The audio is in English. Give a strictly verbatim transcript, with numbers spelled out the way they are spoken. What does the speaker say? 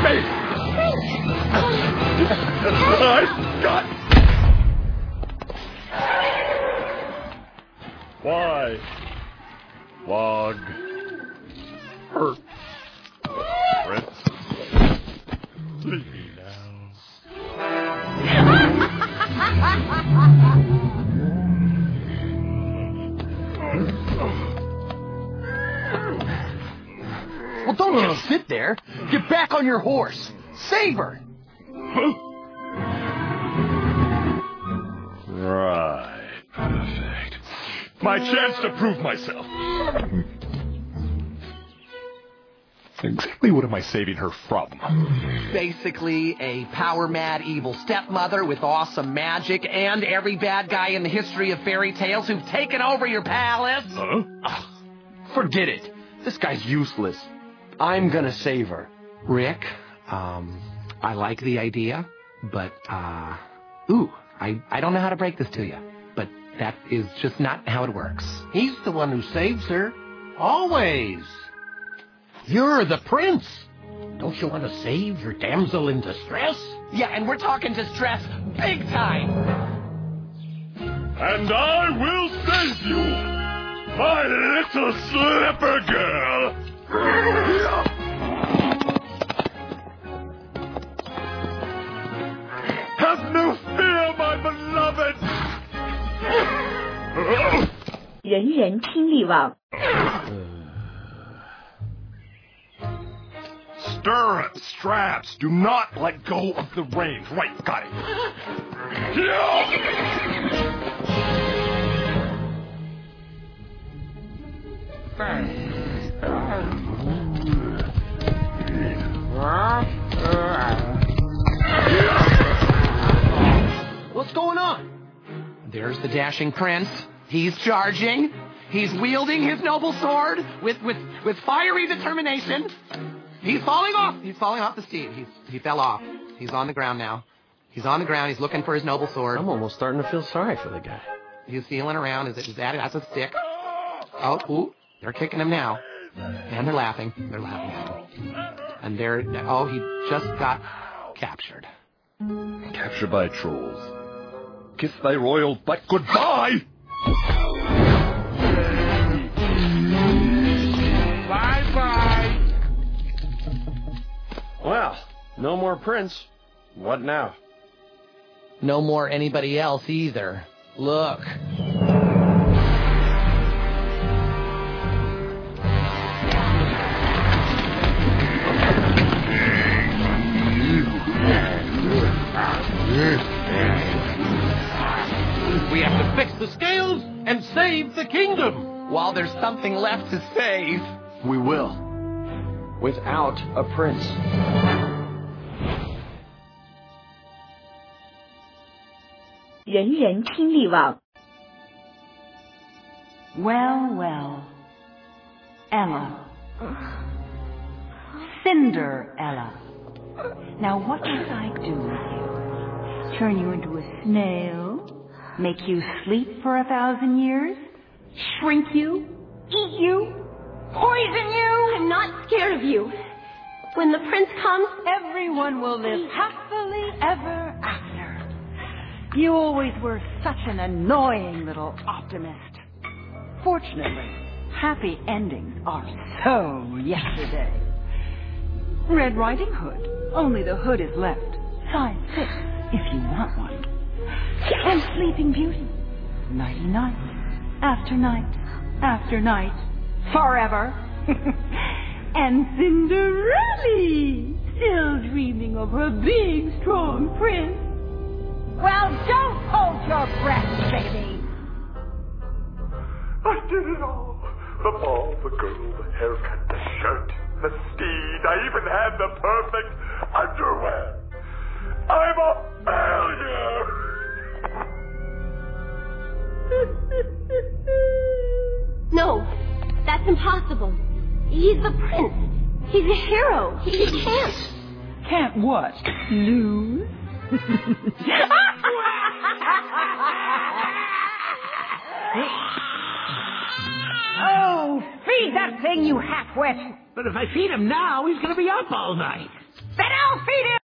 face! I've got... Why? Log. Hurt. Prince. Leave me now. Well, don't just sit there. Get back on your horse. Save her. Right. Perfect. My chance to prove myself. Exactly what am I saving her from? Basically, a power-mad evil stepmother with awesome magic and every bad guy in the history of fairy tales who've taken over your palace. Huh? Ugh, forget it. This guy's useless. I'm gonna save her. Rick, um, I like the idea, but, uh, ooh, I, I don't know how to break this to you, but that is just not how it works. He's the one who saves her. Always. You're the prince. Don't you want to save your damsel in distress? Yeah, and we're talking distress big time. And I will save you, my little slipper girl. Have no fear, my beloved. 人人听力网 Stirrup straps. Do not let go of the reins. Right, got it. What's going on? There's the dashing prince. He's charging. He's wielding his noble sword with, with, with fiery determination. He's falling off. He's falling off the steed. He's, he fell off. He's on the ground now. He's on the ground. He's looking for his noble sword. I'm almost starting to feel sorry for the guy. He's feeling around. Is it, is that it? That's a stick. Oh, ooh. They're kicking him now. And they're laughing. They're laughing at him. And they're, oh, he just got captured. Captured by trolls. Kiss thy royal butt goodbye! Bye-bye! Well, no more prince. What now? No more anybody else either. Look. We have to fix the scales and save the kingdom. While there's something left to save, We will. Without a prince. 人人听力网 Well, well. Ella. Cinderella. Now what must I do with you? Turn you into a snail? Make you sleep for a thousand years? Shrink you? Eat you? Poison you? I'm not scared of you. When the prince comes, Everyone will live happily ever after. You always were such an annoying little optimist. Fortunately, happy endings are so yesterday. Red Riding Hood. Only the hood is left. Size six, if you want one. And Sleeping Beauty. Nighty-night. After night. After night. Forever. And Cinderella. Still dreaming of her big, strong prince. Well, don't hold your breath, baby. I did it all. The ball, the girl, the haircut, the shirt, the steed. I even had the perfect underwear. I'm a failure. no, that's impossible. He's the prince. He's a hero. He, he can't. Can't what? Lose? Oh, feed that thing, you half-wit. But if I feed him now, he's going to be up all night. Spit I'll feed him!